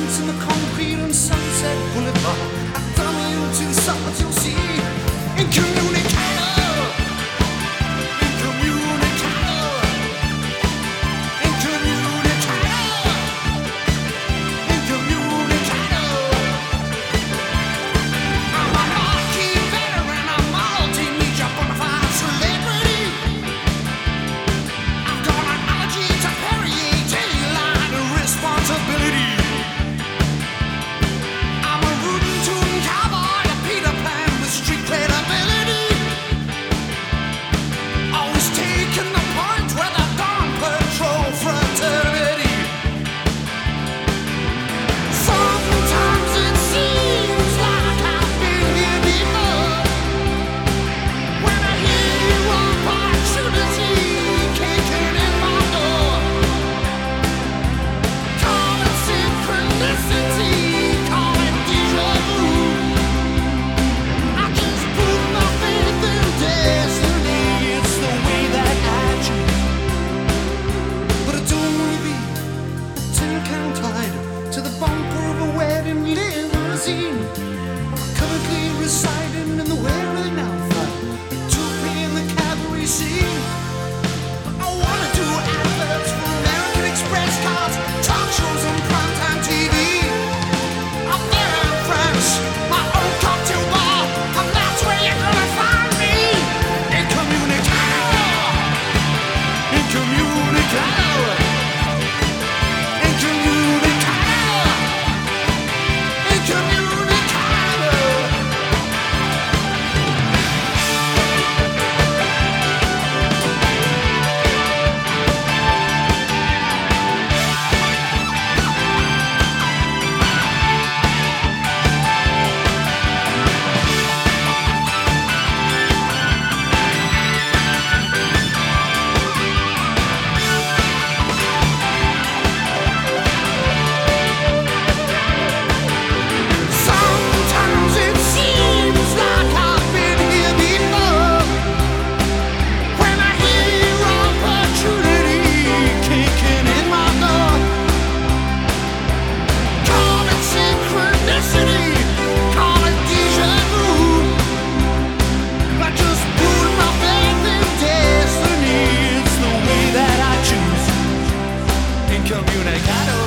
dance in the concrete on Sunset Boulevard. I tell you to summers you'll see. Incommunicado, incommunicado, incommunicado, incommunicado. I'm a marquee veteran, a multimedia bona fide celebrity. I've got an allergy to Perrier, daylight responsibility. I'm a rootin' tootin' cowboy, a Peter Pan with street credibility. Always taking the point where the Dawn Patrol fraternity. Sometimes it seems like I've been here before. When I hear opportunity kicking in my door, call it synchronicity, call it déjà vu. I just put my faith in destiny. It's the way that I choose. But I don't wanna be a tin-can tied to the bumper of a wedding limousine. I'm currently residing in the wearing outfit, to be in the cavalry scene. I wanna do adverts for American Express cards, talk shows on primetime TV. I'm there in France, my own cocktail bar, and that's where you're gonna find me. Incommunicado, incommunicado, incommunicado, incommunicado. Sometimes it seems like I've been here before. When I hear opportunity kicking in my door, call it synchronicity, call it déjà vu. I just put my faith in destiny. It's the way that I choose. Incommunicado.